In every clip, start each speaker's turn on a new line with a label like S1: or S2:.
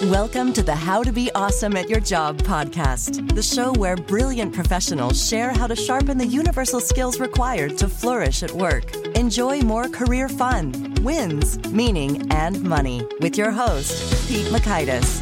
S1: Welcome to the How to Be Awesome at Your Job podcast, the show where brilliant professionals share how to sharpen the universal skills required to flourish at work. Enjoy more career fun, wins, meaning, and money with your host, Pete Mockaitis.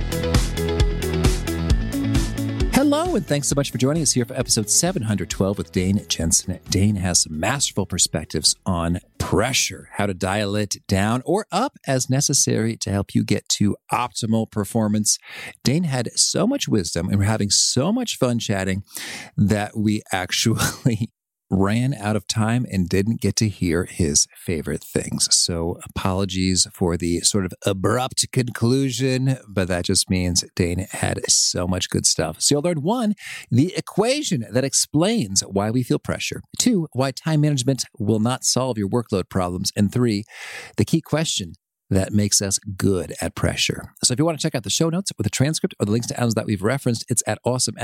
S2: Hello, and thanks so much for joining us here for episode 712 with Dane Jensen. Dane has some masterful perspectives on pressure, how to dial it down or up as necessary to help you get to optimal performance. Dane had so much wisdom and we're having so much fun chatting that we actually ran out of time and didn't get to hear his favorite things. So apologies for the sort of abrupt conclusion, but that just means Dane had so much good stuff. So you'll learn 1, the equation that explains why we feel pressure. 2, why time management will not solve your workload problems. And 3, the key question that makes us good at pressure. So if you want to check out the show notes with a transcript or the links to items that we've referenced, it's at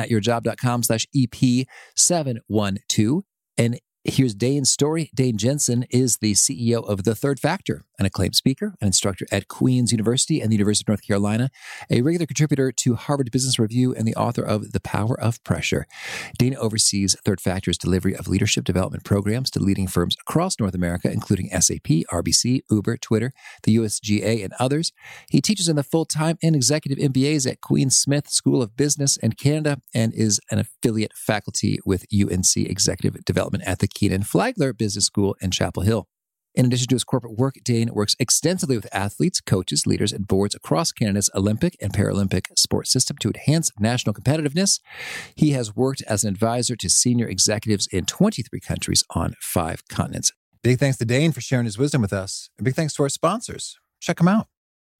S2: awesomeatyourjob.com/EP712. And here's Dane's story. Dane Jensen is the CEO of The Third Factor, an acclaimed speaker, an instructor at Queen's University and the University of North Carolina, a regular contributor to Harvard Business Review, and the author of The Power of Pressure. Dane oversees Third Factor's delivery of leadership development programs to leading firms across North America, including SAP, RBC, Uber, Twitter, the USGA, and others. He teaches in the full-time and executive MBAs at Queen Smith School of Business and Canada, and is an affiliate faculty with UNC Executive Development at the Keenan Flagler Business School in Chapel Hill. In addition to his corporate work, Dane works extensively with athletes, coaches, leaders, and boards across Canada's Olympic and Paralympic sports system to enhance national competitiveness. He has worked as an advisor to senior executives in 23 countries on 5 continents. Big thanks to Dane for sharing his wisdom with us. And big thanks to our sponsors. Check them out.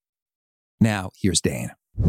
S2: Now, here's Dane.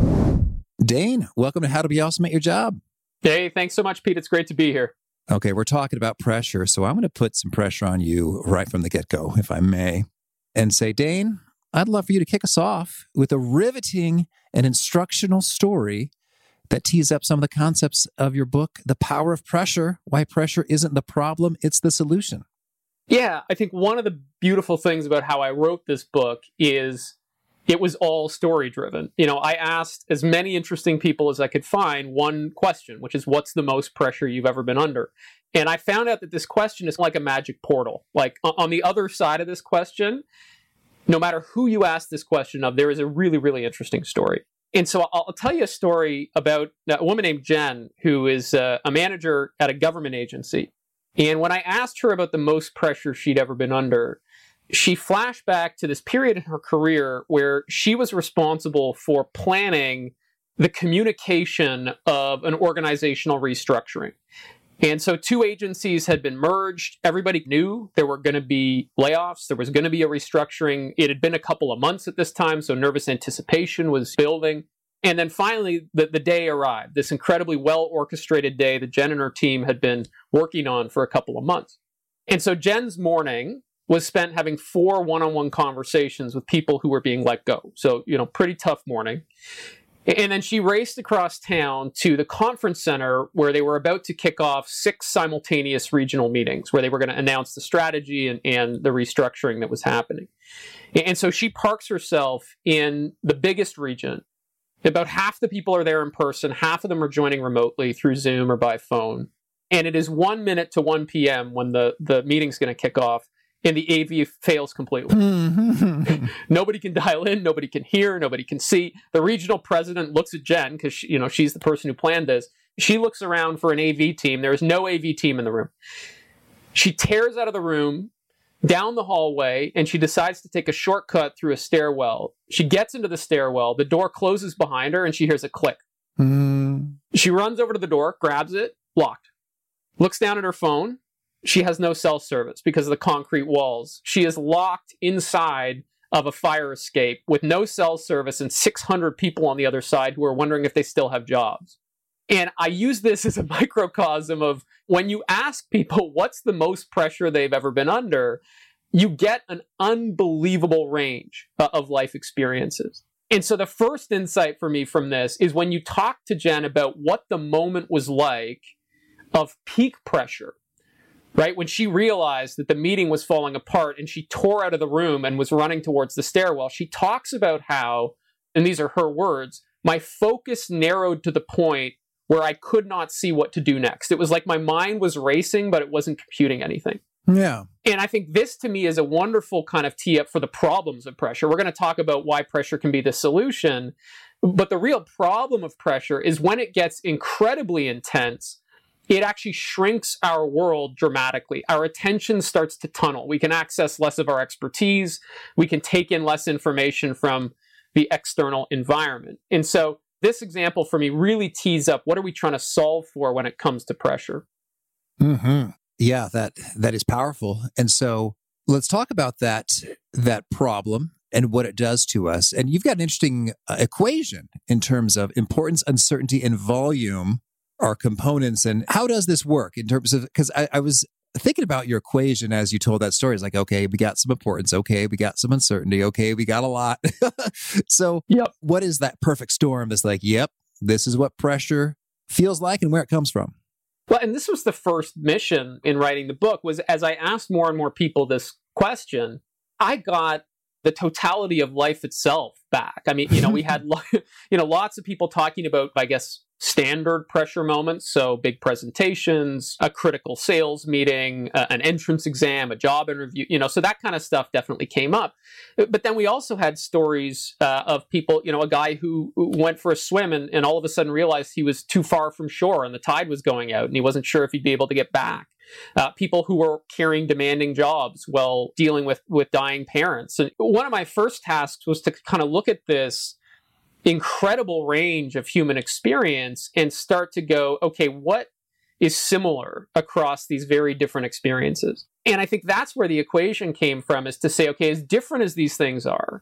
S2: Dane, welcome to How to Be Awesome at Your Job.
S3: Hey, thanks so much, Pete. It's great to be here.
S2: Okay, we're talking about pressure, so I'm going to put some pressure on you right from the get-go, if I may, and say, Dane, I'd love for you to kick us off with a riveting and instructional story that tees up some of the concepts of your book, The Power of Pressure, Why Pressure Isn't the Problem, It's the Solution.
S3: Yeah, I think one of the beautiful things about how I wrote this book is it was all story-driven. You know, I asked as many interesting people as I could find one question, which is, what's the most pressure you've ever been under? And I found out that this question is like a magic portal. Like, on the other side of this question, no matter who you ask this question of, there is a really, really interesting story. And so I'll tell you a story about a woman named Jen, who is a manager at a government agency. And when I asked her about the most pressure she'd ever been under, she flashed back to this period in her career where she was responsible for planning the communication of an organizational restructuring. And so 2 agencies had been merged. Everybody knew there were going to be layoffs. There was going to be a restructuring. It had been a couple of months at this time, so nervous anticipation was building. And then finally, the day arrived, this incredibly well-orchestrated day that Jen and her team had been working on for a couple of months. And so Jen's morning was spent having 4 one-on-one conversations with people who were being let go. So, pretty tough morning. And then she raced across town to the conference center where they were about to kick off 6 simultaneous regional meetings where they were going to announce the strategy and the restructuring that was happening. And so she parks herself in the biggest region. About half the people are there in person. Half of them are joining remotely through Zoom or by phone. And it is 1 minute to 1 p.m. when the meeting's going to kick off. And the AV fails completely. Nobody can dial in, nobody can hear, nobody can see. The regional president looks at Jen, because she's the person who planned this. She looks around for an AV team. There is no AV team in the room. She tears out of the room, down the hallway, and she decides to take a shortcut through a stairwell. She gets into the stairwell, the door closes behind her, and she hears a click. She runs over to the door, grabs it, locked. Looks down at her phone. She has no cell service because of the concrete walls. She is locked inside of a fire escape with no cell service and 600 people on the other side who are wondering if they still have jobs. And I use this as a microcosm of when you ask people what's the most pressure they've ever been under, you get an unbelievable range of life experiences. And so the first insight for me from this is when you talk to Jen about what the moment was like of peak pressure, right? When she realized that the meeting was falling apart and she tore out of the room and was running towards the stairwell, she talks about how and these are her words, my focus narrowed to the point where I could not see what to do next. It was like my mind was racing, but it wasn't computing anything.
S2: Yeah.
S3: And I think this to me is a wonderful kind of tee up for the problems of pressure. We're going to talk about why pressure can be the solution. But the real problem of pressure is when it gets incredibly intense, it actually shrinks our world dramatically. Our attention starts to tunnel. We can access less of our expertise. We can take in less information from the external environment. And so this example for me really tees up what are we trying to solve for when it comes to pressure.
S2: Mm-hmm. Yeah, that is powerful. And so let's talk about that problem and what it does to us. And you've got an interesting equation in terms of importance, uncertainty, and volume are components. And how does this work in terms of, because I was thinking about your equation as you told that story. It's like, okay, we got some importance. Okay, we got some uncertainty. Okay, we got a lot. So What is that perfect storm that's like, yep, this is what pressure feels like and where it comes from?
S3: Well, and this was the first mission in writing the book, was as I asked more and more people this question, I got the totality of life itself back. I mean, we had, lots of people talking about, I guess, standard pressure moments. So big presentations, a critical sales meeting, an entrance exam, a job interview, so that kind of stuff definitely came up. But then we also had stories of people, a guy who went for a swim and all of a sudden realized he was too far from shore and the tide was going out and he wasn't sure if he'd be able to get back. People who were carrying demanding jobs while dealing with dying parents. And one of my first tasks was to kind of look at this incredible range of human experience and start to go, okay, what is similar across these very different experiences? And I think that's where the equation came from, is to say, okay, as different as these things are,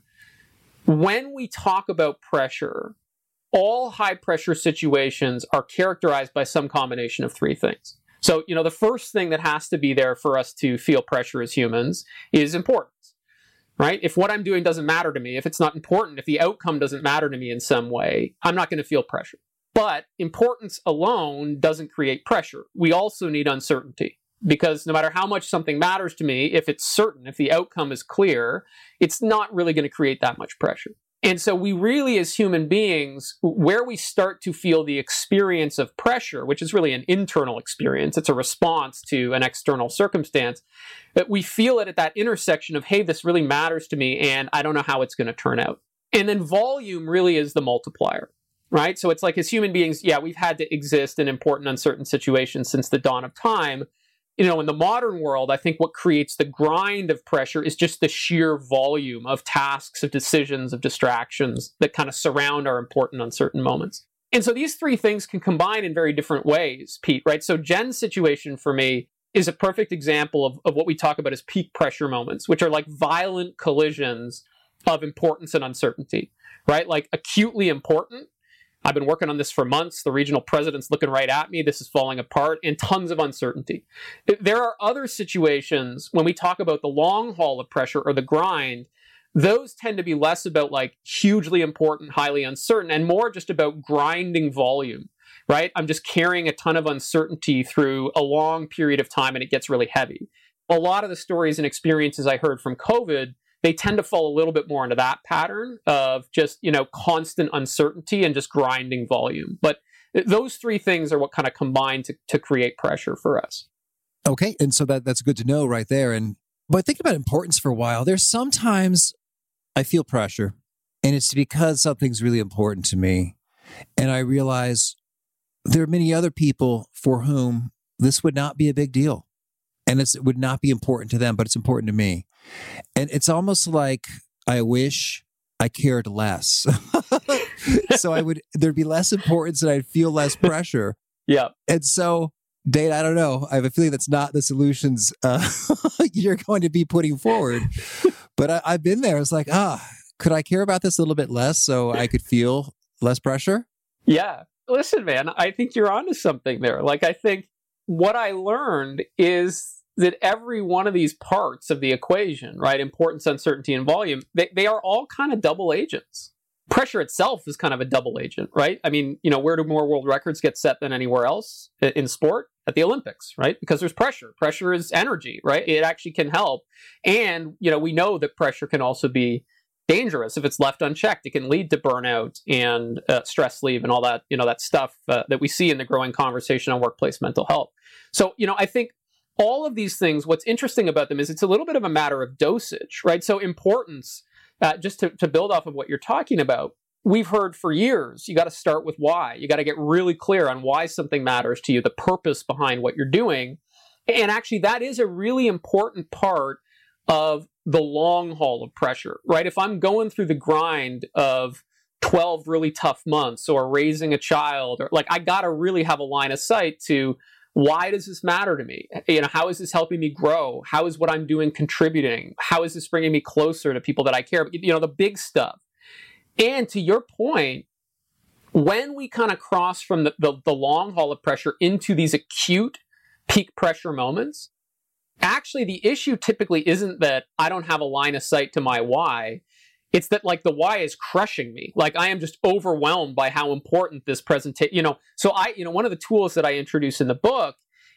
S3: when we talk about pressure, all high pressure situations are characterized by some combination of three things. So, the first thing that has to be there for us to feel pressure as humans is importance, right? If what I'm doing doesn't matter to me, if it's not important, if the outcome doesn't matter to me in some way, I'm not going to feel pressure. But importance alone doesn't create pressure. We also need uncertainty, because no matter how much something matters to me, if it's certain, if the outcome is clear, it's not really going to create that much pressure. And so we really, as human beings, where we start to feel the experience of pressure, which is really an internal experience, it's a response to an external circumstance, that we feel it at that intersection of, hey, this really matters to me, and I don't know how it's going to turn out. And then volume really is the multiplier, right? So it's like, as human beings, we've had to exist in important, uncertain situations since the dawn of time. In the modern world, I think what creates the grind of pressure is just the sheer volume of tasks, of decisions, of distractions that kind of surround our important, uncertain moments. And so these three things can combine in very different ways, Pete, right? So Jen's situation for me is a perfect example of what we talk about as peak pressure moments, which are like violent collisions of importance and uncertainty, right? Like acutely important. I've been working on this for months. The regional president's looking right at me. This is falling apart, and tons of uncertainty. There are other situations when we talk about the long haul of pressure or the grind, those tend to be less about like hugely important, highly uncertain, and more just about grinding volume, right? I'm just carrying a ton of uncertainty through a long period of time and it gets really heavy. A lot of the stories and experiences I heard from COVID, they tend to fall a little bit more into that pattern of just, constant uncertainty and just grinding volume. But those three things are what kind of combine to create pressure for us.
S2: Okay. And so that's good to know right there. But think about importance for a while. There's sometimes I feel pressure and it's because something's really important to me. And I realize there are many other people for whom this would not be a big deal. And it would not be important to them, but it's important to me. And it's almost like I wish I cared less. So there'd be less importance and I'd feel less pressure.
S3: Yeah.
S2: And so, Dane, I don't know. I have a feeling that's not the solutions you're going to be putting forward. But I've been there. It's like, could I care about this a little bit less so I could feel less pressure?
S3: Yeah. Listen, man, I think you're onto something there. Like, I think what I learned is that every one of these parts of the equation, right, importance, uncertainty, and volume, they are all kind of double agents. Pressure itself is kind of a double agent, right? I mean, where do more world records get set than anywhere else in sport? At the Olympics, right? Because there's pressure. Pressure is energy, right? It actually can help. And, we know that pressure can also be dangerous if it's left unchecked. It can lead to burnout and stress leave and all that, that stuff that we see in the growing conversation on workplace mental health. So, I think all of these things, what's interesting about them is it's a little bit of a matter of dosage, right? So importance, just to build off of what you're talking about, we've heard for years, you got to start with why. You got to get really clear on why something matters to you, the purpose behind what you're doing. And actually, that is a really important part of the long haul of pressure, right? If I'm going through the grind of 12 really tough months or raising a child, or I got to really have a line of sight to why does this matter to me? How is this helping me grow? How is what I'm doing contributing? How is this bringing me closer to people that I care about? The big stuff. And to your point, when we kind of cross from the long haul of pressure into these acute peak pressure moments, actually, the issue typically isn't that I don't have a line of sight to my why. It's that the why is crushing me. I am just overwhelmed by how important this presentation, So one of the tools that I introduce in the book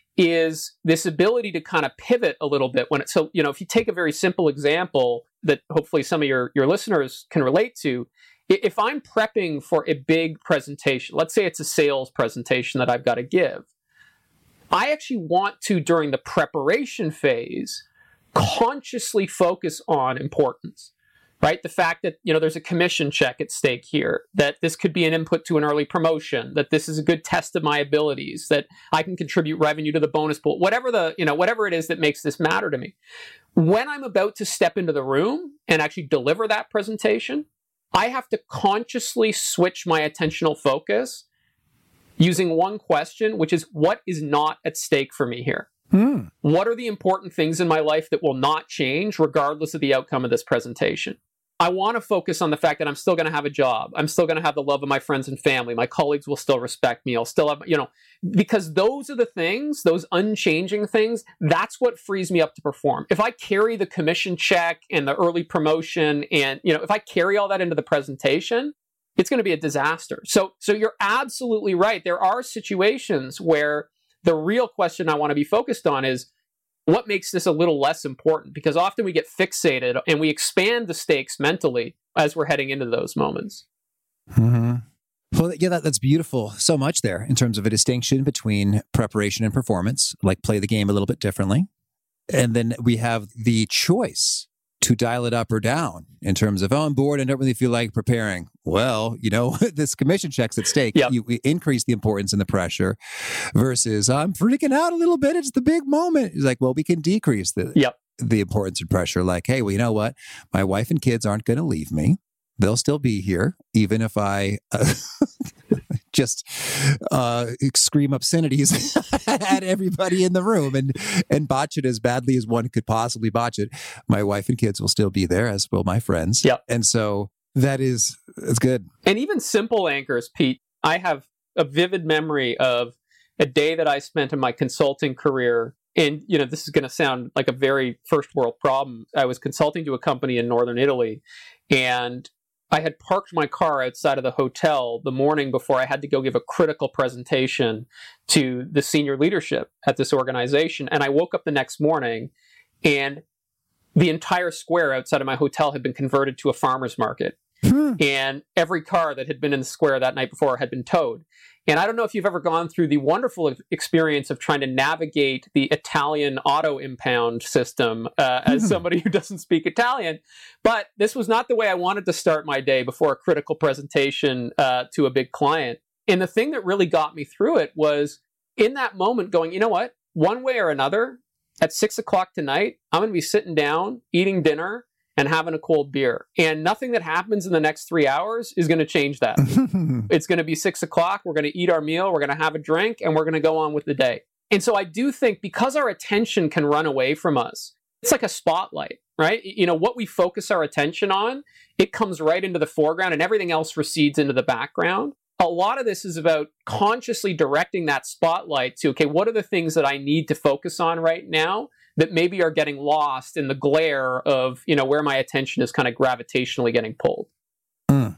S3: is this ability to kind of pivot a little bit if you take a very simple example that hopefully some of your listeners can relate to, if I'm prepping for a big presentation, let's say it's a sales presentation that I've got to give, I actually want to, during the preparation phase, consciously focus on importance, right? The fact that, there's a commission check at stake here, that this could be an input to an early promotion, that this is a good test of my abilities, that I can contribute revenue to the bonus pool, whatever it is that makes this matter to me. When I'm about to step into the room and actually deliver that presentation, I have to consciously switch my attentional focus using one question, which is, what is not at stake for me here? What are the important things in my life that will not change regardless of the outcome of this presentation? I want to focus on the fact that I'm still going to have a job. I'm still going to have the love of my friends and family. My colleagues will still respect me. I'll still have, because those are the things, those unchanging things, that's what frees me up to perform. If I carry the commission check and the early promotion and, if I carry all that into the presentation, it's going to be a disaster. So you're absolutely right. There are situations where the real question I want to be focused on is, what makes this a little less important? Because often we get fixated and we expand the stakes mentally as we're heading into those moments.
S2: Mm-hmm. Well, yeah, that's beautiful. So much there in terms of a distinction between preparation and performance, play the game a little bit differently. And then we have the choice to dial it up or down in terms of, I'm bored and don't really feel like preparing. Well, this commission check's at stake.
S3: Yep.
S2: You increase the importance and the pressure versus I'm freaking out a little bit. It's the big moment. It's we can decrease the importance and pressure. Hey, well, you know what? My wife and kids aren't going to leave me. They'll still be here, even if I just scream obscenities at everybody in the room and botch it as badly as one could possibly botch it. My wife and kids will still be there, as will my friends.
S3: Yep.
S2: And so it's good.
S3: And even simple anchors, Pete, I have a vivid memory of a day that I spent in my consulting career. And, this is going to sound like a very first world problem. I was consulting to a company in northern Italy, and I had parked my car outside of the hotel the morning before I had to go give a critical presentation to the senior leadership at this organization. And I woke up the next morning and the entire square outside of my hotel had been converted to a farmer's market. And every car that had been in the square that night before had been towed. And I don't know if you've ever gone through the wonderful experience of trying to navigate the Italian auto impound system as somebody who doesn't speak Italian. But this was not the way I wanted to start my day before a critical presentation to a big client. And the thing that really got me through it was in that moment going, you know what? One way or another, at 6:00 tonight, I'm going to be sitting down, eating dinner, and having a cold beer. And nothing that happens in the next 3 hours is going to change that. It's going to be 6:00. We're going to eat our meal. We're going to have a drink, and we're going to go on with the day. And so I do think because our attention can run away from us, it's like a spotlight, right? What we focus our attention on, it comes right into the foreground and everything else recedes into the background. A lot of this is about consciously directing that spotlight to, okay, what are the things that I need to focus on right now that maybe are getting lost in the glare of, where my attention is kind of gravitationally getting pulled.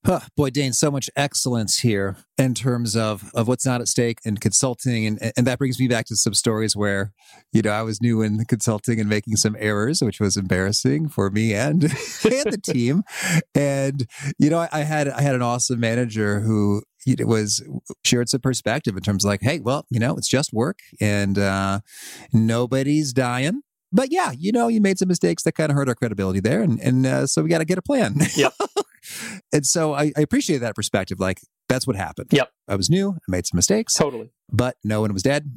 S2: Boy, Dane, so much excellence here in terms of what's not at stake in consulting. And that brings me back to some stories where, I was new in consulting and making some errors, which was embarrassing for me and, and the team. And, I had an awesome manager who shared some perspective in terms of like, hey, well, it's just work and nobody's dying. But yeah, you made some mistakes that kind of hurt our credibility there. And so we got to get a plan.
S3: Yep.
S2: And so I appreciate that perspective. Like, that's what happened.
S3: Yep.
S2: I was new. I made some mistakes.
S3: Totally.
S2: But no one was dead.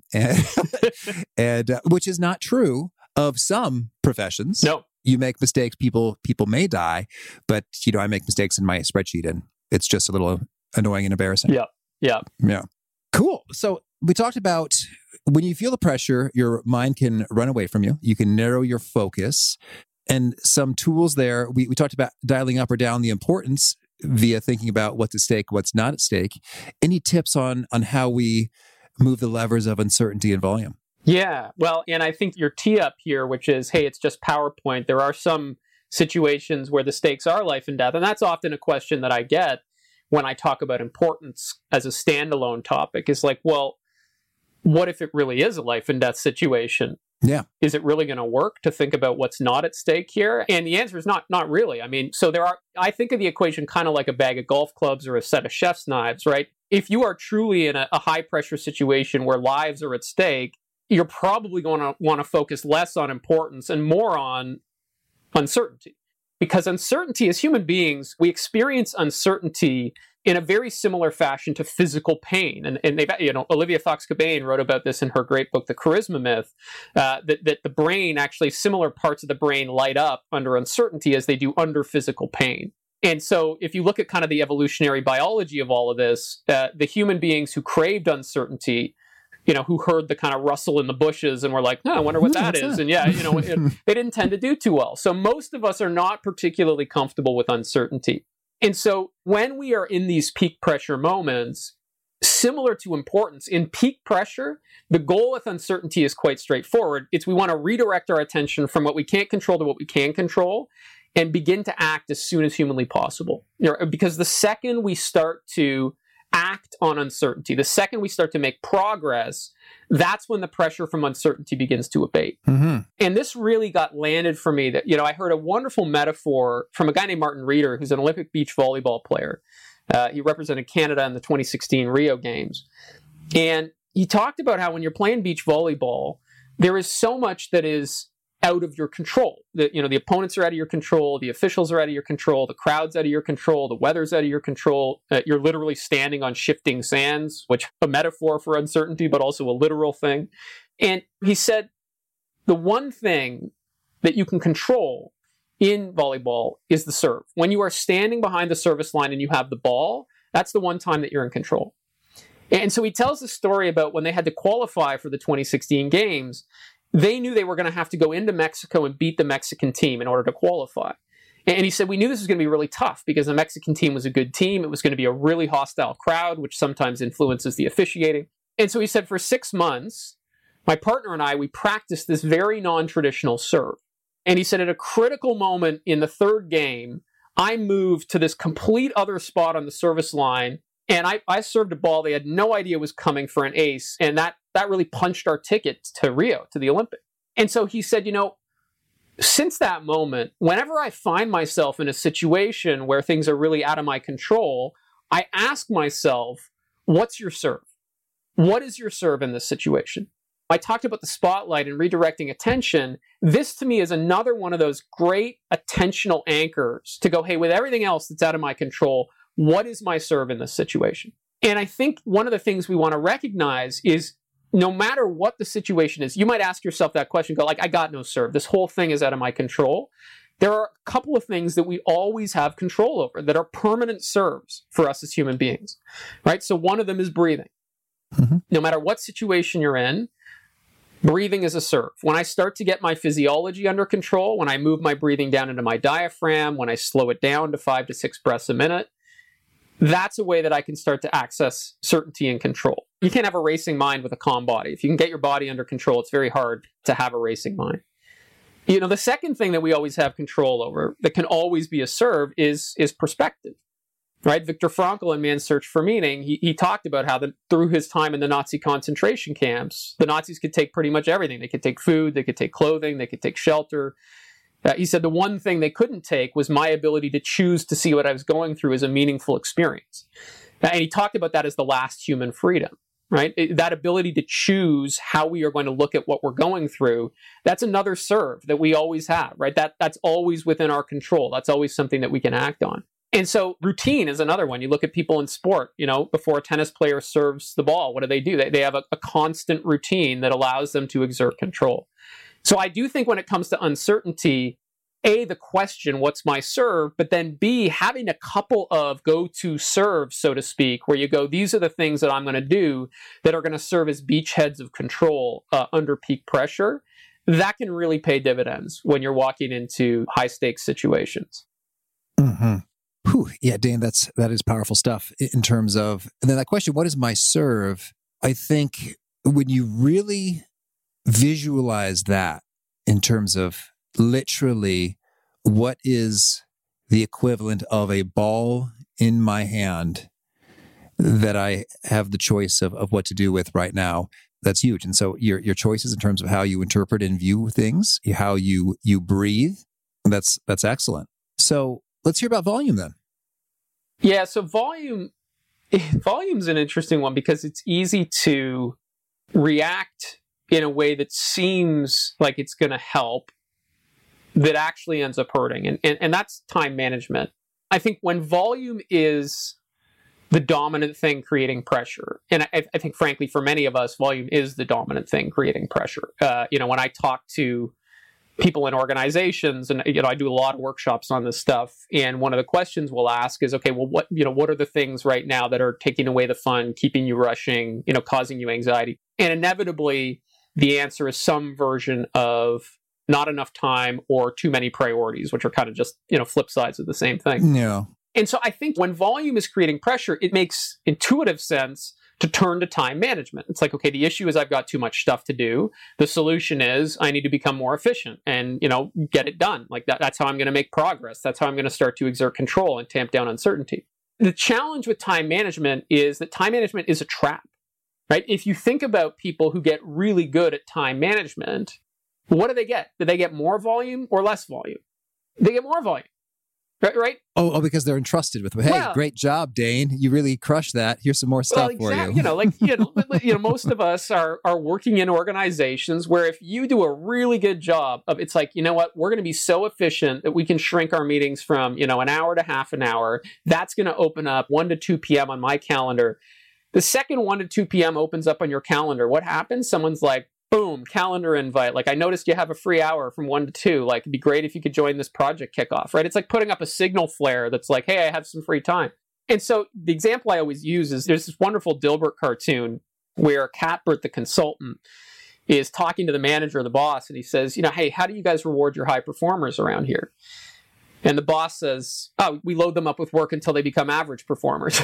S2: And which is not true of some professions.
S3: No.
S2: You make mistakes. People may die. But, I make mistakes in my spreadsheet and it's just a little annoying and embarrassing.
S3: Yeah. Yeah.
S2: Yeah. Cool. So we talked about when you feel the pressure, your mind can run away from you. You can narrow your focus. And some tools there, we talked about dialing up or down the importance via thinking about what's at stake, what's not at stake. Any tips on how we move the levers of uncertainty and volume?
S3: Yeah, well, and I think your tee up here, which is, hey, it's just PowerPoint. There are some situations where the stakes are life and death. And that's often a question that I get when I talk about importance as a standalone topic is like, well, what if it really is a life and death situation?
S2: Yeah.
S3: Is it really going to work to think about what's not at stake here? And the answer is not really. I mean, so I think of the equation kind of like a bag of golf clubs or a set of chef's knives, right? If you are truly in a high pressure situation where lives are at stake, you're probably going to want to focus less on importance and more on uncertainty. Because uncertainty, as human beings, we experience uncertainty in a very similar fashion to physical pain. And they've, Olivia Fox-Cabane wrote about this in her great book, The Charisma Myth, that the brain, actually similar parts of the brain light up under uncertainty as they do under physical pain. And so if you look at kind of the evolutionary biology of all of this, the human beings who craved uncertainty, who heard the kind of rustle in the bushes and were like, I wonder what that is. And yeah, they didn't tend to do too well. So most of us are not particularly comfortable with uncertainty. And so when we are in these peak pressure moments, similar to importance, in peak pressure, the goal with uncertainty is quite straightforward. We want to redirect our attention from what we can't control to what we can control and begin to act as soon as humanly possible. Because the second we start to act on uncertainty, the second we start to make progress, that's when the pressure from uncertainty begins to abate. Mm-hmm. And this really got landed for me that, I heard a wonderful metaphor from a guy named Martin Reeder, who's an Olympic beach volleyball player. He represented Canada in the 2016 Rio Games. And he talked about how when you're playing beach volleyball, there is so much that is out of your control. The opponents are out of your control, the officials are out of your control, the crowd's out of your control, the weather's out of your control. You're literally standing on shifting sands, which a metaphor for uncertainty, but also a literal thing. And he said, the one thing that you can control in volleyball is the serve. When you are standing behind the service line and you have the ball, that's the one time that you're in control. And so he tells the story about when they had to qualify for the 2016 games, they knew they were going to have to go into Mexico and beat the Mexican team in order to qualify. And he said, we knew this was going to be really tough because the Mexican team was a good team. It was going to be a really hostile crowd, which sometimes influences the officiating. And so he said, for 6 months, my partner and I, we practiced this very non-traditional serve. And he said, at a critical moment in the third game, I moved to this complete other spot on the service line. And I served a ball they had no idea was coming for an ace. And that really punched our ticket to Rio, to the Olympics. And so he said, since that moment, whenever I find myself in a situation where things are really out of my control, I ask myself, what's your serve? What is your serve in this situation? I talked about the spotlight and redirecting attention. This to me is another one of those great attentional anchors to go, hey, with everything else that's out of my control, what is my serve in this situation? And I think one of the things we want to recognize is no matter what the situation is, you might ask yourself that question, go like, I got no serve. This whole thing is out of my control. There are a couple of things that we always have control over that are permanent serves for us as human beings, right? So one of them is breathing. Mm-hmm. No matter what situation you're in, breathing is a serve. When I start to get my physiology under control, when I move my breathing down into my diaphragm, when I slow it down to 5 to 6 breaths a minute, that's a way that I can start to access certainty and control. You can't have a racing mind with a calm body. If you can get your body under control, it's very hard to have a racing mind. The second thing that we always have control over that can always be a serve is perspective. right? Viktor Frankl in Man's Search for Meaning, he talked about how through his time in the Nazi concentration camps, the Nazis could take pretty much everything. They could take food, they could take clothing, they could take shelter. He said the one thing they couldn't take was my ability to choose to see what I was going through as a meaningful experience. And he talked about that as the last human freedom, right? That ability to choose how we are going to look at what we're going through, that's another serve that we always have, right? That's always within our control. That's always something that we can act on. And so routine is another one. You look at people in sport, before a tennis player serves the ball, what do? They have a constant routine that allows them to exert control. So I do think when it comes to uncertainty, A, the question, what's my serve? But then B, having a couple of go-to serves, so to speak, where you go, these are the things that I'm going to do that are going to serve as beachheads of control under peak pressure. That can really pay dividends when you're walking into high-stakes situations.
S2: Mm-hmm. Whew. Yeah, Dane, that is powerful stuff in terms of, and then that question, what is my serve? I think when you really visualize that in terms of literally what is the equivalent of a ball in my hand that I have the choice of what to do with right now, that's huge. And so your choices in terms of how you interpret and view things, how you breathe, that's excellent. So let's hear about volume then.
S3: Yeah, so volume's an interesting one because it's easy to react in a way that seems like it's going to help that actually ends up hurting. And that's time management. I think when volume is the dominant thing creating pressure, and I think, frankly, for many of us, volume is the dominant thing creating pressure. When I talk to people in organizations, and I do a lot of workshops on this stuff, and one of the questions we'll ask is, okay, well, what are the things right now that are taking away the fun, keeping you rushing, causing you anxiety? And inevitably, the answer is some version of not enough time or too many priorities, which are kind of just, flip sides of the same thing.
S2: Yeah.
S3: And so I think when volume is creating pressure, it makes intuitive sense to turn to time management. It's like, okay, the issue is I've got too much stuff to do. The solution is I need to become more efficient and, get it done. Like that's how I'm going to make progress. That's how I'm going to start to exert control and tamp down uncertainty. The challenge with time management is that time management is a trap. Right? If you think about people who get really good at time management, what do they get? Do they get more volume or less volume? They get more volume. Right?
S2: Oh, because they're entrusted with, hey, great job, Dane. You really crushed that. Here's some more stuff for you.
S3: Most of us are working in organizations where if you do a really good job of, it's like, we're going to be so efficient that we can shrink our meetings from, an hour to half an hour. That's going to open up 1 to 2 p.m. on my calendar. The second 1 to 2 p.m. opens up on your calendar, what happens? Someone's like, boom, calendar invite. Like, I noticed you have a free hour from 1 to 2. Like, it'd be great if you could join this project kickoff, right? It's like putting up a signal flare that's like, hey, I have some free time. And so the example I always use is there's this wonderful Dilbert cartoon where Catbert, the consultant, is talking to the manager or the boss, and he says, hey, how do you guys reward your high performers around here? And the boss says, oh, we load them up with work until they become average performers.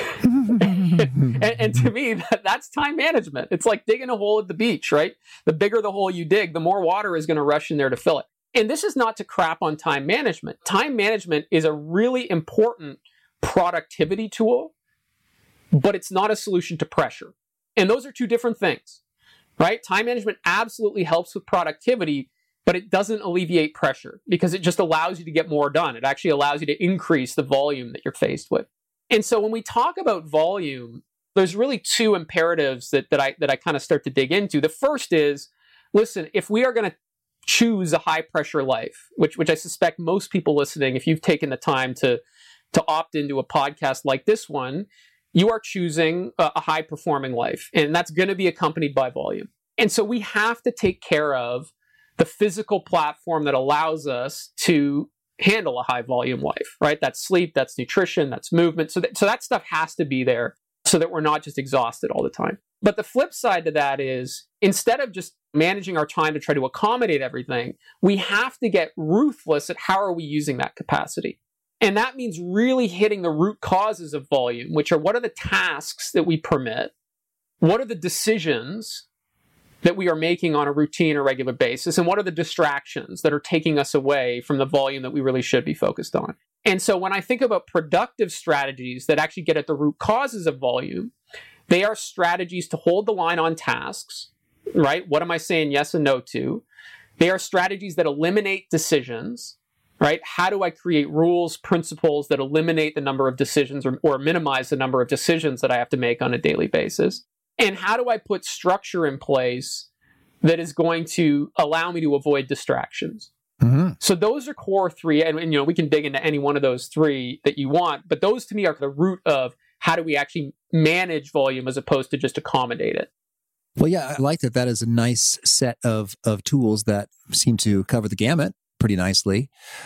S3: and to me, that's time management. It's like digging a hole at the beach, right? The bigger the hole you dig, the more water is going to rush in there to fill it. And this is not to crap on time management. Time management is a really important productivity tool, but it's not a solution to pressure. And those are two different things, right? Time management absolutely helps with productivity, but it doesn't alleviate pressure because it just allows you to get more done. It actually allows you to increase the volume that you're faced with. And so when we talk about volume, there's really two imperatives that I kind of start to dig into. The first is, listen, if we are going to choose a high pressure life, which I suspect most people listening, if you've taken the time to opt into a podcast like this one, you are choosing a high performing life, and that's going to be accompanied by volume. And so we have to take care of the physical platform that allows us to handle a high volume life, right? That's sleep, that's nutrition, that's movement. So that stuff has to be there so that we're not just exhausted all the time. But the flip side to that is, instead of just managing our time to try to accommodate everything, we have to get ruthless at how are we using that capacity. And that means really hitting the root causes of volume, which are what are the tasks that we permit? What are the decisions that we are making on a routine or regular basis? And what are the distractions that are taking us away from the volume that we really should be focused on? And so when I think about productive strategies that actually get at the root causes of volume, they are strategies to hold the line on tasks, right? What am I saying yes and no to? They are strategies that eliminate decisions, right? How do I create rules, principles that eliminate the number of decisions or minimize the number of decisions that I have to make on a daily basis? And how do I put structure in place that is going to allow me to avoid distractions? Mm-hmm. So those are core three, and we can dig into any one of those three that you want, but those to me are the root of how do we actually manage volume as opposed to just accommodate it.
S2: Well, yeah, I like that. That is a nice set of tools that seem to cover the gamut pretty nicely.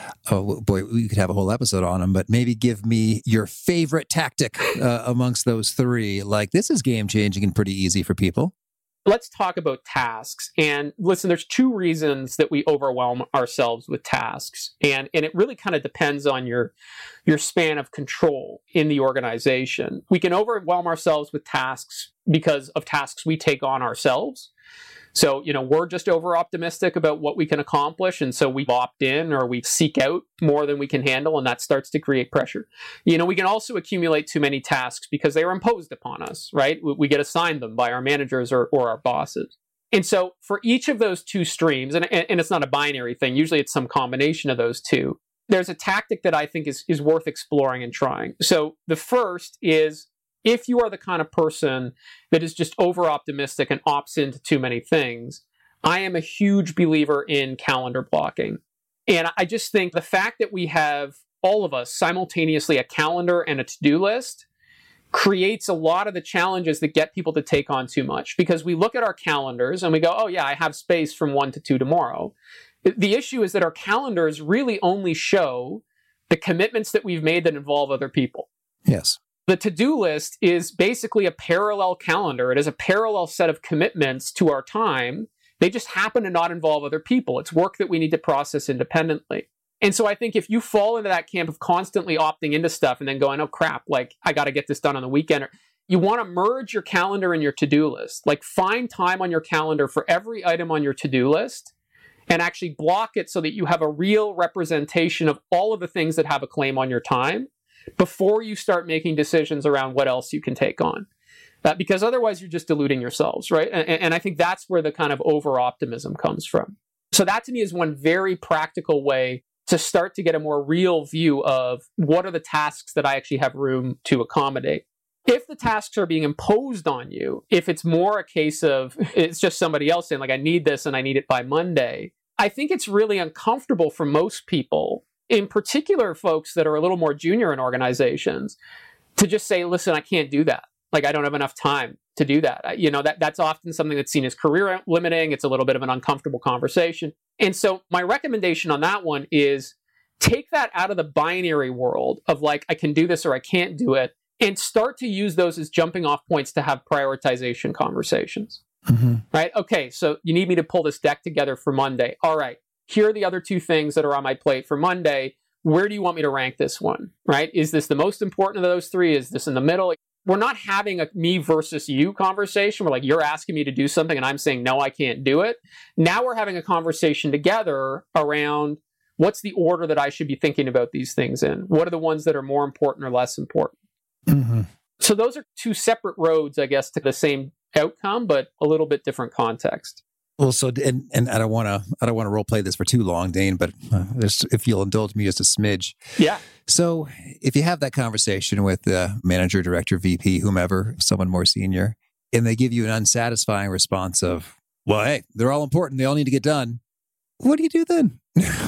S2: Oh boy, we could have a whole episode on them, but maybe give me your favorite tactic amongst those three. Like, this is game changing and pretty easy for people.
S3: Let's talk about tasks. And listen, there's two reasons that we overwhelm ourselves with tasks. And it really kind of depends on your span of control in the organization. We can overwhelm ourselves with tasks because of tasks we take on ourselves. So, we're just over optimistic about what we can accomplish. And so we opt in or we seek out more than we can handle. And that starts to create pressure. We can also accumulate too many tasks because they are imposed upon us, right? We get assigned them by our managers or our bosses. And so for each of those two streams, and it's not a binary thing, usually it's some combination of those two, there's a tactic that I think is worth exploring and trying. So the first is, if you are the kind of person that is just over-optimistic and opts into too many things, I am a huge believer in calendar blocking. And I just think the fact that we have, all of us, simultaneously a calendar and a to-do list creates a lot of the challenges that get people to take on too much. Because we look at our calendars and we go, oh yeah, I have space from 1 to 2 tomorrow. The issue is that our calendars really only show the commitments that we've made that involve other people.
S2: Yes.
S3: The to-do list is basically a parallel calendar. It is a parallel set of commitments to our time. They just happen to not involve other people. It's work that we need to process independently. And so I think if you fall into that camp of constantly opting into stuff and then going, oh crap, like I got to get this done on the weekend, you want to merge your calendar and your to-do list. Like, find time on your calendar for every item on your to-do list and actually block it so that you have a real representation of all of the things that have a claim on your time before you start making decisions around what else you can take on. Because otherwise you're just deluding yourselves, right? And I think that's where the kind of over-optimism comes from. So that to me is one very practical way to start to get a more real view of what are the tasks that I actually have room to accommodate. If the tasks are being imposed on you, if it's more a case of it's just somebody else saying, like, I need this and I need it by Monday, I think it's really uncomfortable for most people, in particular folks that are a little more junior in organizations, to just say, listen, I can't do that. Like, I don't have enough time to do that. That's often something that's seen as career limiting. It's a little bit of an uncomfortable conversation. And so my recommendation on that one is take that out of the binary world of like, I can do this or I can't do it, and start to use those as jumping off points to have prioritization conversations. Mm-hmm. Right? Okay, so you need me to pull this deck together for Monday. All right. Here are the other two things that are on my plate for Monday. Where do you want me to rank this one, right? Is this the most important of those three? Is this in the middle? We're not having a me versus you conversation where like you're asking me to do something and I'm saying, no, I can't do it. Now we're having a conversation together around what's the order that I should be thinking about these things in? What are the ones that are more important or less important? Mm-hmm. So those are two separate roads, I guess, to the same outcome, but a little bit different context.
S2: Well, so and I don't want to role play this for too long, Dane, but if you'll indulge me just a smidge.
S3: Yeah.
S2: So if you have that conversation with the manager, director, VP, whomever, someone more senior, and they give you an unsatisfying response of, well, hey, they're all important. They all need to get done. What do you do then?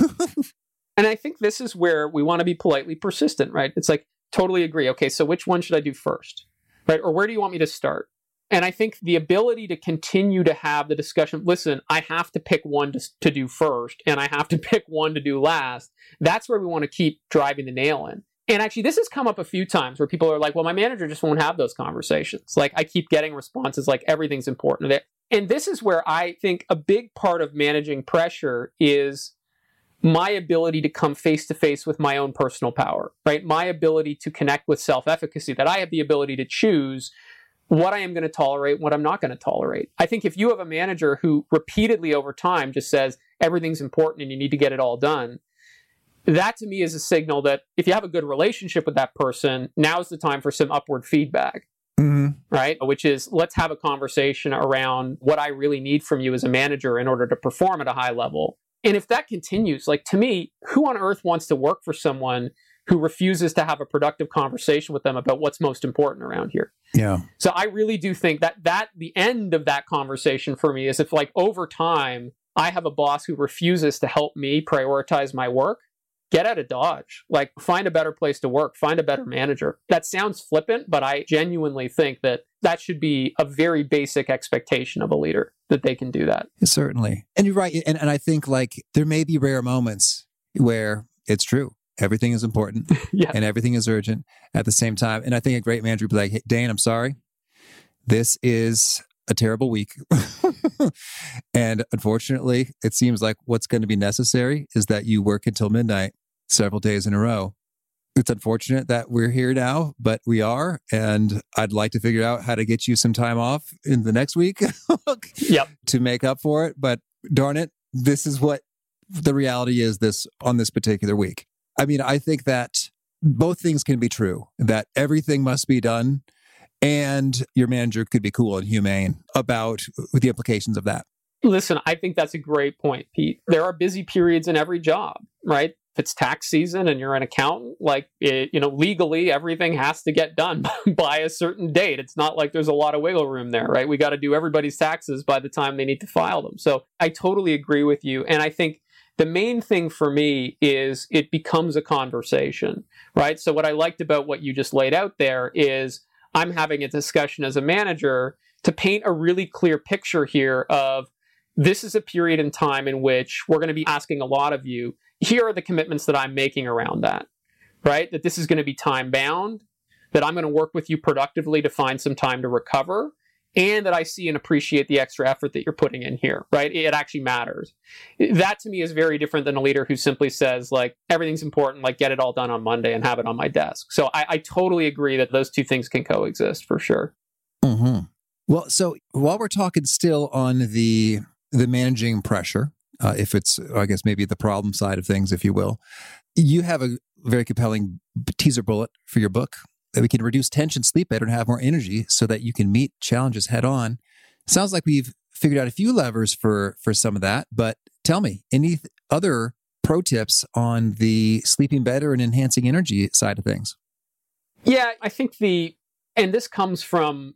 S3: And I think this is where we want to be politely persistent, right? It's like, totally agree. Okay, so which one should I do first? Right? Or where do you want me to start? And I think the ability to continue to have the discussion, listen, I have to pick one to do first, and I have to pick one to do last. That's where we want to keep driving the nail in. And actually, this has come up a few times where people are like, well, my manager just won't have those conversations. Like, I keep getting responses like everything's important. And this is where I think a big part of managing pressure is my ability to come face to face with my own personal power, right? My ability to connect with self-efficacy, that I have the ability to choose what I am going to tolerate, what I'm not going to tolerate. I think if you have a manager who repeatedly over time just says everything's important and you need to get it all done, that to me is a signal that if you have a good relationship with that person, now's the time for some upward feedback. Right? Which is, let's have a conversation around what I really need from you as a manager in order to perform at a high level. And if that continues, like, to me, who on earth wants to work for someone who refuses to have a productive conversation with them about what's most important around here?
S2: Yeah.
S3: So I really do think that the end of that conversation for me is if, like, over time, I have a boss who refuses to help me prioritize my work, get out of Dodge. Like, find a better place to work, find a better manager. That sounds flippant, but I genuinely think that should be a very basic expectation of a leader, that they can do that.
S2: Certainly. And you're right. And I think, like, there may be rare moments where it's true. Everything is important
S3: Yeah.
S2: and everything is urgent at the same time. And I think a great manager would be like, hey, Dane, I'm sorry. This is a terrible week. And unfortunately, it seems like what's going to be necessary is that you work until midnight several days in a row. It's unfortunate that we're here now, but we are. And I'd like to figure out how to get you some time off in the next week to make up for it. But darn it, this is what the reality is on this particular week. I mean, I think that both things can be true, that everything must be done, and your manager could be cool and humane about the implications of that.
S3: Listen, I think that's a great point, Pete. There are busy periods in every job, right? If it's tax season and you're an accountant, like, legally, everything has to get done by a certain date. It's not like there's a lot of wiggle room there, right? We got to do everybody's taxes by the time they need to file them. So I totally agree with you. And I think the main thing for me is it becomes a conversation, right? So what I liked about what you just laid out there is I'm having a discussion as a manager to paint a really clear picture here of, this is a period in time in which we're going to be asking a lot of you. Here are the commitments that I'm making around that, right? That this is going to be time bound, that I'm going to work with you productively to find some time to recover, and that I see and appreciate the extra effort that you're putting in here, right? It actually matters. That to me is very different than a leader who simply says, like, everything's important, like, get it all done on Monday and have it on my desk. So I totally agree that those two things can coexist for sure.
S2: Mm-hmm. Well, so while we're talking still on the managing pressure, if it's, I guess, maybe the problem side of things, if you will, you have a very compelling teaser bullet for your book, that we can reduce tension, sleep better, and have more energy so that you can meet challenges head on. Sounds like we've figured out a few levers for some of that, but tell me, any other pro tips on the sleeping better and enhancing energy side of things?
S3: Yeah, I think and this comes from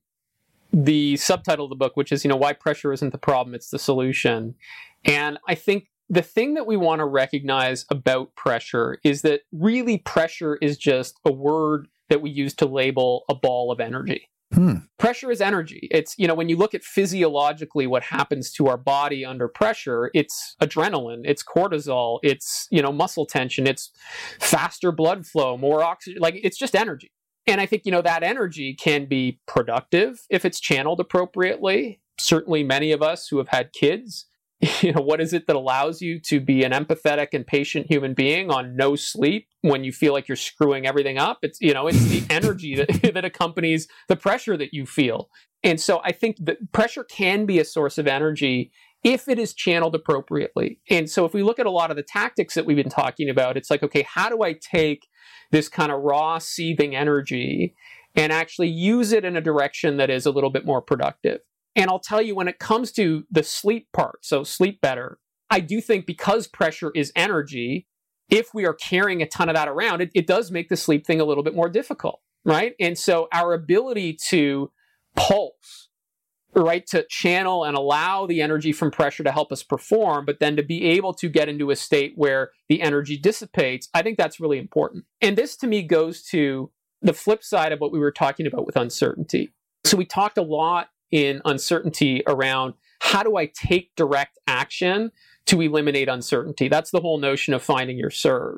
S3: the subtitle of the book, which is, why pressure isn't the problem, it's the solution. And I think the thing that we want to recognize about pressure is that really pressure is just a word that we use to label a ball of energy. Pressure is energy. It's, when you look at physiologically what happens to our body under pressure, it's adrenaline, it's cortisol, it's, muscle tension, it's faster blood flow, more oxygen, like, it's just energy. And I think, that energy can be productive if it's channeled appropriately. Certainly many of us who have had kids, what is it that allows you to be an empathetic and patient human being on no sleep when you feel like you're screwing everything up? It's, it's the energy that accompanies the pressure that you feel. And so I think that pressure can be a source of energy if it is channeled appropriately. And so if we look at a lot of the tactics that we've been talking about, it's like, okay, how do I take this kind of raw, seething energy and actually use it in a direction that is a little bit more productive? And I'll tell you, when it comes to the sleep part, so sleep better, I do think because pressure is energy, if we are carrying a ton of that around, it does make the sleep thing a little bit more difficult, right? And so our ability to pulse, right, to channel and allow the energy from pressure to help us perform, but then to be able to get into a state where the energy dissipates, I think that's really important. And this to me goes to the flip side of what we were talking about with uncertainty. So we talked a lot in uncertainty around how do I take direct action to eliminate uncertainty? That's the whole notion of finding your serve.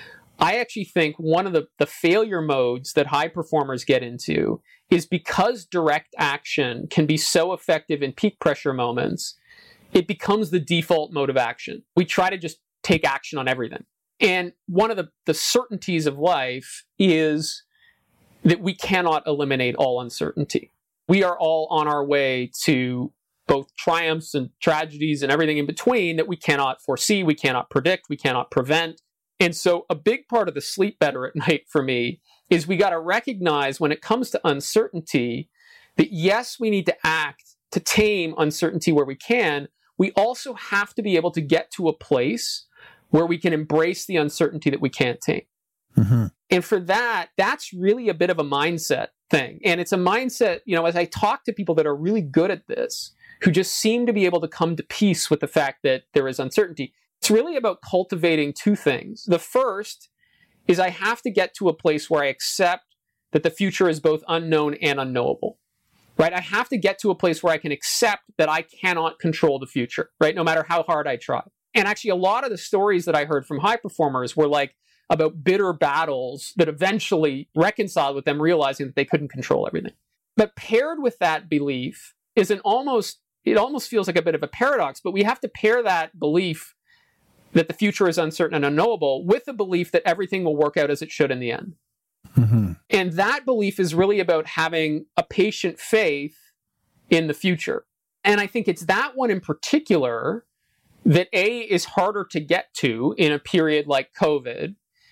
S3: I actually think one of the failure modes that high performers get into is because direct action can be so effective in peak pressure moments, it becomes the default mode of action. We try to just take action on everything. And one of the certainties of life is that we cannot eliminate all uncertainty. We are all on our way to both triumphs and tragedies and everything in between that we cannot foresee, we cannot predict, we cannot prevent. And so a big part of the sleep better at night for me is we got to recognize when it comes to uncertainty that yes, we need to act to tame uncertainty where we can. We also have to be able to get to a place where we can embrace the uncertainty that we can't tame. Mm-hmm. And for that, that's really a bit of a mindset thing. And it's a mindset, as I talk to people that are really good at this, who just seem to be able to come to peace with the fact that there is uncertainty. It's really about cultivating two things. The first is I have to get to a place where I accept that the future is both unknown and unknowable, right? I have to get to a place where I can accept that I cannot control the future, right? No matter how hard I try. And actually, a lot of the stories that I heard from high performers were like about bitter battles that eventually reconciled with them realizing that they couldn't control everything. But paired with that belief is it almost feels like a bit of a paradox, but we have to pair that belief that the future is uncertain and unknowable with the belief that everything will work out as it should in the end. Mm-hmm. And that belief is really about having a patient faith in the future. And I think it's that one in particular that A, is harder to get to in a period like COVID,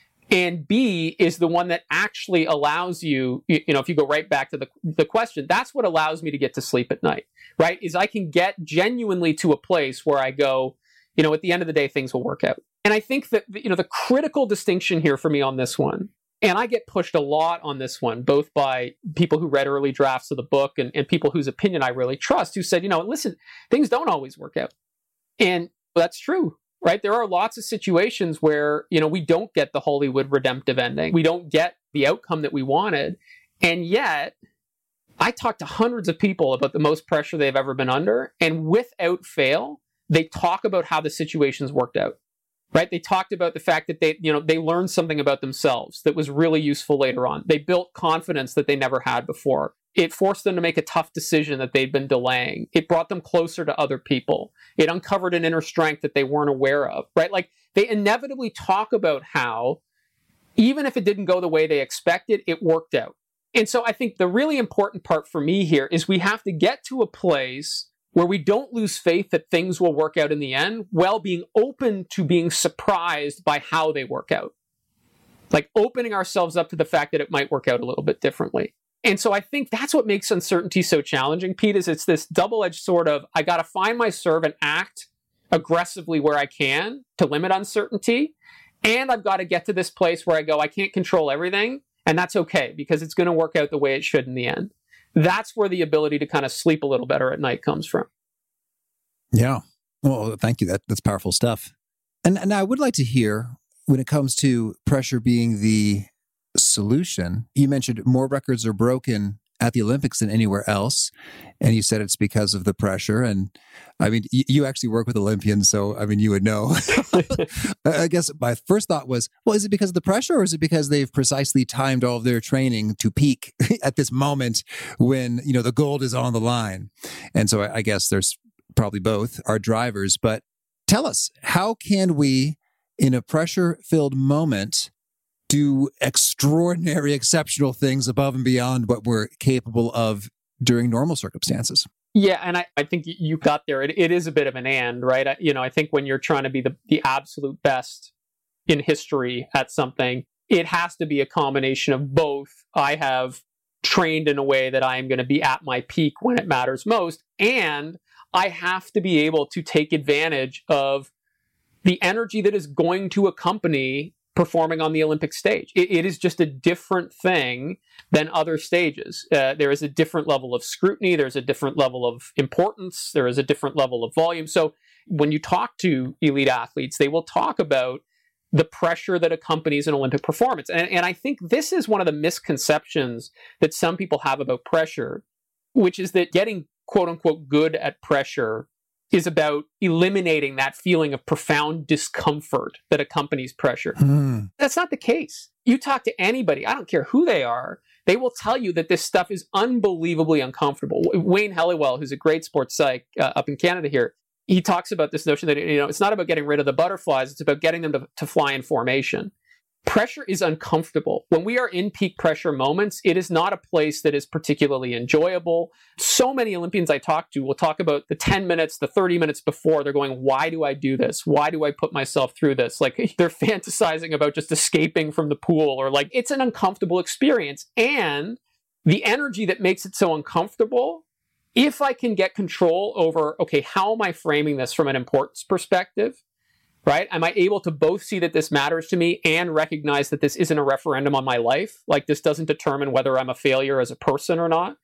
S3: and B, is the one that actually allows you, if you go right back to the question, that's what allows me to get to sleep at night, right? Is I can get genuinely to a place where I go, at the end of the day, things will work out. And I think that, the critical distinction here for me on this one, and I get pushed a lot on this one, both by people who read early drafts of the book and people whose opinion I really trust, who said, listen, things don't always work out. And that's true, right? There are lots of situations where, we don't get the Hollywood redemptive ending. We don't get the outcome that we wanted. And yet, I talked to hundreds of people about the most pressure they've ever been under. And without fail, they talk about how the situations worked out, right? They talked about the fact that they learned something about themselves that was really useful later on. They built confidence that they never had before. It forced them to make a tough decision that they'd been delaying. It brought them closer to other people. It uncovered an inner strength that they weren't aware of, right? Like they inevitably talk about how, even if it didn't go the way they expected, it worked out. And so I think the really important part for me here is we have to get to a place where we don't lose faith that things will work out in the end, while being open to being surprised by how they work out. Like opening ourselves up to the fact that it might work out a little bit differently. And so I think that's what makes uncertainty so challenging, Pete, is it's this double-edged sword of, I got to find my serve and act aggressively where I can to limit uncertainty. And I've got to get to this place where I go, I can't control everything. And that's okay, because it's going to work out the way it should in the end. That's where the ability to kind of sleep a little better at night comes from.
S2: Yeah. Well, thank you. That's powerful stuff. And I would like to hear, when it comes to pressure being the solution, you mentioned more records are broken at the Olympics than anywhere else. And you said it's because of the pressure. And I mean, you actually work with Olympians, so I mean, you would know. I guess my first thought was, well, is it because of the pressure, or is it because they've precisely timed all of their training to peak at this moment when, the gold is on the line? And so I guess there's probably both are drivers. But tell us, how can we, in a pressure-filled moment, do extraordinary, exceptional things above and beyond what we're capable of during normal circumstances?
S3: Yeah, and I think you got there. It is a bit of an and, right? I think when you're trying to be the absolute best in history at something, it has to be a combination of both. I have trained in a way that I am going to be at my peak when it matters most, and I have to be able to take advantage of the energy that is going to accompany performing on the Olympic stage. It is just a different thing than other stages. There is a different level of scrutiny. There's a different level of importance. There is a different level of volume. So when you talk to elite athletes, they will talk about the pressure that accompanies an Olympic performance. And I think this is one of the misconceptions that some people have about pressure, which is that getting quote unquote good at pressure is about eliminating that feeling of profound discomfort that accompanies pressure. That's not the case. You talk to anybody, I don't care who they are, they will tell you that this stuff is unbelievably uncomfortable. Wayne Helliwell, who's a great sports psych up in Canada here, he talks about this notion that it's not about getting rid of the butterflies, it's about getting them to fly in formation. Pressure is uncomfortable. When we are in peak pressure moments, it is not a place that is particularly enjoyable. So many Olympians I talk to will talk about the 10 minutes, the 30 minutes before. They're going, why do I do this? Why do I put myself through this? Like they're fantasizing about just escaping from the pool, or like it's an uncomfortable experience. And the energy that makes it so uncomfortable, if I can get control over, okay, how am I framing this from an importance perspective? Right? Am I able to both see that this matters to me and recognize that this isn't a referendum on my life? Like this doesn't determine whether I'm a failure as a person or not.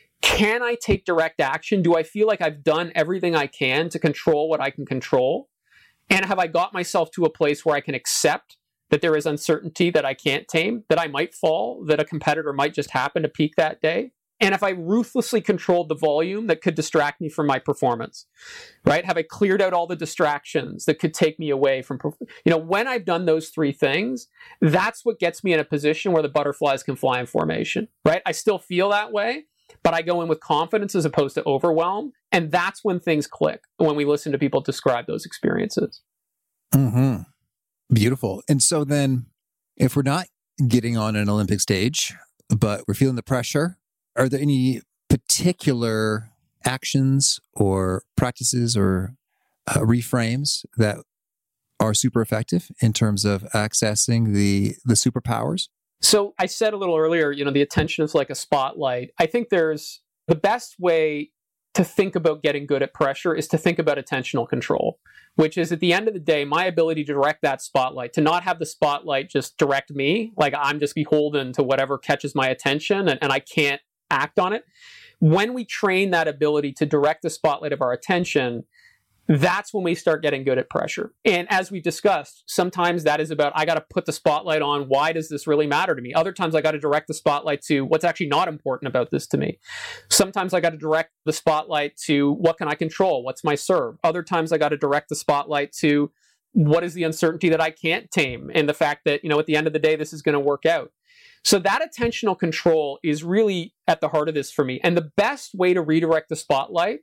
S3: Can I take direct action? Do I feel like I've done everything I can to control what I can control? And have I got myself to a place where I can accept that there is uncertainty that I can't tame, that I might fall, that a competitor might just happen to peak that day? And if I ruthlessly controlled the volume that could distract me from my performance, right? Have I cleared out all the distractions that could take me away from, when I've done those three things, that's what gets me in a position where the butterflies can fly in formation, right? I still feel that way, but I go in with confidence as opposed to overwhelm. And that's when things click, when we listen to people describe those experiences.
S2: Mm-hmm. Beautiful. And so then if we're not getting on an Olympic stage, but we're feeling the pressure, are there any particular actions or practices or reframes that are super effective in terms of accessing the superpowers?
S3: So I said a little earlier, the attention is like a spotlight. I think there's the best way to think about getting good at pressure is to think about attentional control, which is at the end of the day, my ability to direct that spotlight, to not have the spotlight just direct me, like I'm just beholden to whatever catches my attention and I can't act on it. When we train that ability to direct the spotlight of our attention, that's when we start getting good at pressure. And as we discussed, sometimes that is about, I got to put the spotlight on, why does this really matter to me? Other times I got to direct the spotlight to what's actually not important about this to me. Sometimes I got to direct the spotlight to what can I control? What's my serve? Other times I got to direct the spotlight to what is the uncertainty that I can't tame, and the fact that, at the end of the day, this is going to work out. So that attentional control is really at the heart of this for me. And the best way to redirect the spotlight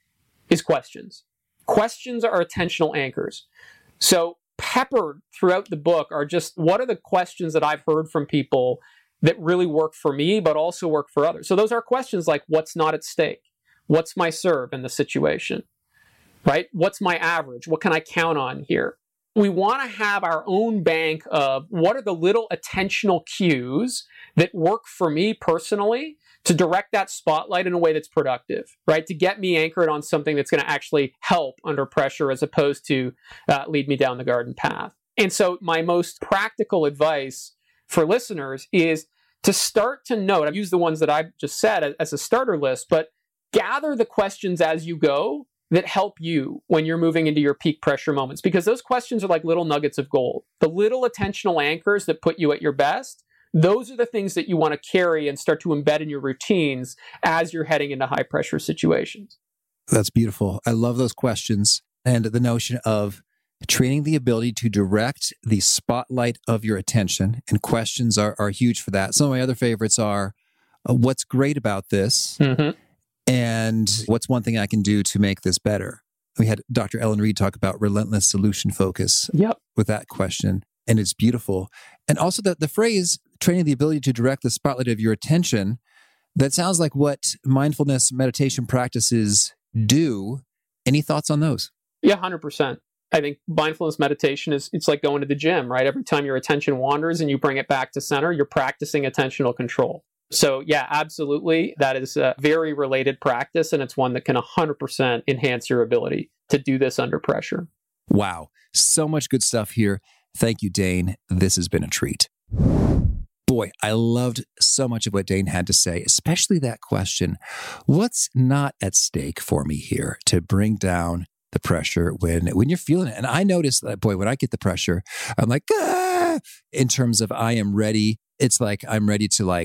S3: is questions. Questions are attentional anchors. So peppered throughout the book are just, what are the questions that I've heard from people that really work for me, but also work for others? So those are questions like, what's not at stake? What's my serve in the situation? Right? What's my average? What can I count on here? We want to have our own bank of what are the little attentional cues that work for me personally to direct that spotlight in a way that's productive, right? To get me anchored on something that's going to actually help under pressure as opposed to lead me down the garden path. And so my most practical advice for listeners is to start to note, I've used the ones that I've just said as a starter list, but gather the questions as you go that help you when you're moving into your peak pressure moments, because those questions are like little nuggets of gold. The little attentional anchors that put you at your best, those are the things that you want to carry and start to embed in your routines as you're heading into high pressure situations.
S2: That's beautiful. I love those questions and the notion of training the ability to direct the spotlight of your attention. And questions are huge for that. Some of my other favorites are, what's great about this? Mm-hmm. And what's one thing I can do to make this better? We had Dr. Ellen Reed talk about relentless solution focus with that question. And it's beautiful. And also the phrase, training the ability to direct the spotlight of your attention, that sounds like what mindfulness meditation practices do. Any thoughts on those?
S3: Yeah, 100%. I think mindfulness meditation it's like going to the gym, right? Every time your attention wanders and you bring it back to center, you're practicing attentional control. So yeah, absolutely. That is a very related practice, and it's one that can 100% enhance your ability to do this under pressure.
S2: Wow. So much good stuff here. Thank you, Dane. This has been a treat. Boy, I loved so much of what Dane had to say, especially that question, what's not at stake for me here to bring down the pressure when you're feeling it? And I notice that, boy, when I get the pressure, I'm like, in terms of I am ready. It's like I'm ready to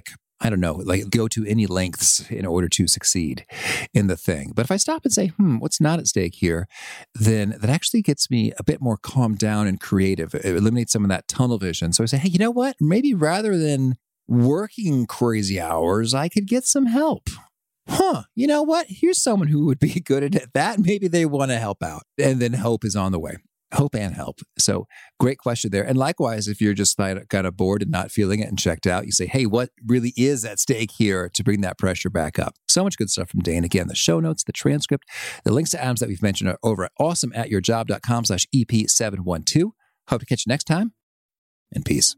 S2: go to any lengths in order to succeed in the thing. But if I stop and say, what's not at stake here, then that actually gets me a bit more calmed down and creative. It eliminates some of that tunnel vision. So I say, hey, you know what? Maybe rather than working crazy hours, I could get some help. You know what? Here's someone who would be good at that. Maybe they want to help out. And then help is on the way. hope and help. So great question there. And likewise, if you're just kind of bored and not feeling it and checked out, you say, hey, what really is at stake here to bring that pressure back up? So much good stuff from Dane. Again, the show notes, the transcript, the links to items that we've mentioned are over at awesomeatyourjob.com/EP712. Hope to catch you next time, and peace.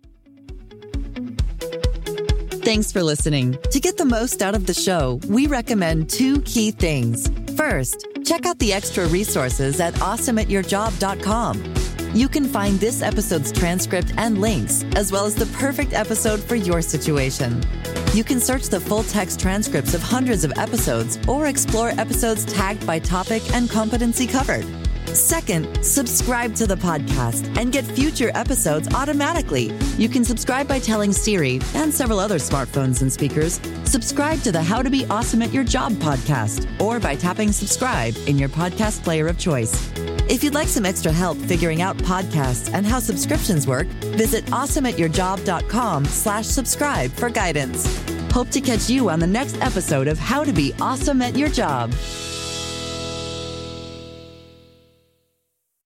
S1: Thanks for listening. To get the most out of the show, we recommend 2 key things. First, check out the extra resources at awesomeatyourjob.com. You can find this episode's transcript and links, as well as the perfect episode for your situation. You can search the full-text transcripts of hundreds of episodes or explore episodes tagged by topic and competency covered. Second, subscribe to the podcast and get future episodes automatically. You can subscribe by telling Siri and several other smartphones and speakers, subscribe to the How to Be Awesome at Your Job podcast, or by tapping subscribe in your podcast player of choice. If you'd like some extra help figuring out podcasts and how subscriptions work, visit awesomeatyourjob.com/subscribe for guidance. Hope to catch you on the next episode of How to Be Awesome at Your Job.